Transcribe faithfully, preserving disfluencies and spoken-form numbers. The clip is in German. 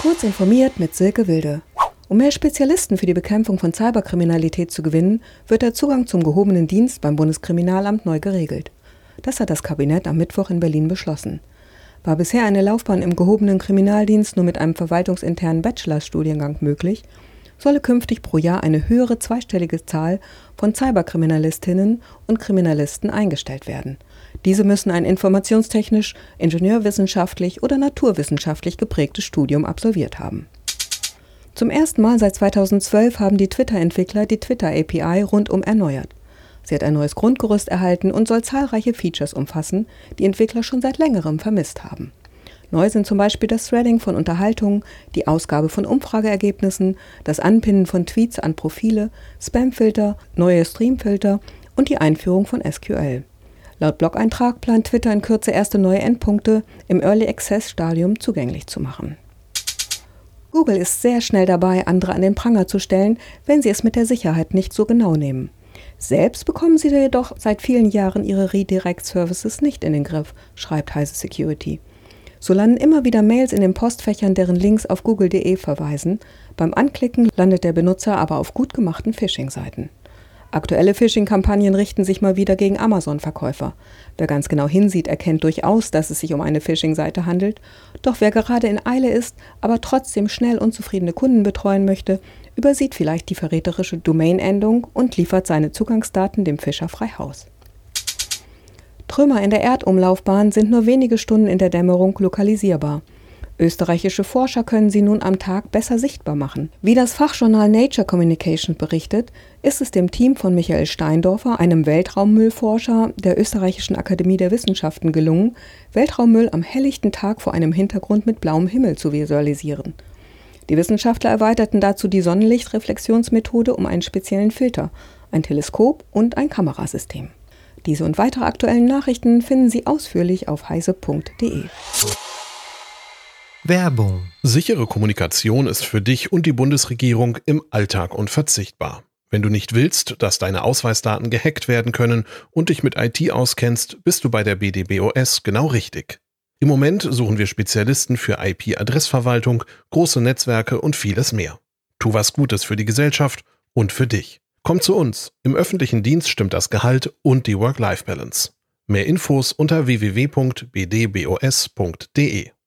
Kurz informiert mit Silke Wilde. Um mehr Spezialisten für die Bekämpfung von Cyberkriminalität zu gewinnen, wird der Zugang zum gehobenen Dienst beim Bundeskriminalamt neu geregelt. Das hat das Kabinett am Mittwoch in Berlin beschlossen. War bisher eine Laufbahn im gehobenen Kriminaldienst nur mit einem verwaltungsinternen Bachelorstudiengang möglich, solle künftig pro Jahr eine höhere zweistellige Zahl von Cyberkriminalistinnen und Kriminalisten eingestellt werden. Diese müssen ein informationstechnisch, ingenieurwissenschaftlich oder naturwissenschaftlich geprägtes Studium absolviert haben. Zum ersten Mal seit zweitausendzwölf haben die Twitter-Entwickler die Twitter-A P I rundum erneuert. Sie hat ein neues Grundgerüst erhalten und soll zahlreiche Features umfassen, die Entwickler schon seit längerem vermisst haben. Neu sind zum Beispiel das Threading von Unterhaltungen, die Ausgabe von Umfrageergebnissen, das Anpinnen von Tweets an Profile, Spamfilter, neue Streamfilter und die Einführung von S Q L. Laut Blog-Eintrag plant Twitter in Kürze erste neue Endpunkte im Early Access Stadium zugänglich zu machen. Google ist sehr schnell dabei, andere an den Pranger zu stellen, wenn sie es mit der Sicherheit nicht so genau nehmen. Selbst bekommen sie jedoch seit vielen Jahren ihre Redirect-Services nicht in den Griff, schreibt Heise Security. So landen immer wieder Mails in den Postfächern, deren Links auf google punkt de verweisen. Beim Anklicken landet der Benutzer aber auf gut gemachten Phishing-Seiten. Aktuelle Phishing-Kampagnen richten sich mal wieder gegen Amazon-Verkäufer. Wer ganz genau hinsieht, erkennt durchaus, dass es sich um eine Phishing-Seite handelt. Doch wer gerade in Eile ist, aber trotzdem schnell unzufriedene Kunden betreuen möchte, übersieht vielleicht die verräterische Domain-Endung und liefert seine Zugangsdaten dem Fischer frei Haus. Trümmer in der Erdumlaufbahn sind nur wenige Stunden in der Dämmerung lokalisierbar. Österreichische Forscher können sie nun am Tag besser sichtbar machen. Wie das Fachjournal Nature Communications berichtet, ist es dem Team von Michael Steindorfer, einem Weltraummüllforscher der Österreichischen Akademie der Wissenschaften, gelungen, Weltraummüll am helllichten Tag vor einem Hintergrund mit blauem Himmel zu visualisieren. Die Wissenschaftler erweiterten dazu die Sonnenlichtreflexionsmethode um einen speziellen Filter, ein Teleskop und ein Kamerasystem. Diese und weitere aktuellen Nachrichten finden Sie ausführlich auf heise punkt de. Werbung. Sichere Kommunikation ist für dich und die Bundesregierung im Alltag unverzichtbar. Wenn du nicht willst, dass deine Ausweisdaten gehackt werden können und dich mit I T auskennst, bist du bei der B D B O S genau richtig. Im Moment suchen wir Spezialisten für I P-Adressverwaltung, große Netzwerke und vieles mehr. Tu was Gutes für die Gesellschaft und für dich. Komm zu uns. Im öffentlichen Dienst stimmt das Gehalt und die Work-Life-Balance. Mehr Infos unter w w w punkt b d b o s punkt de.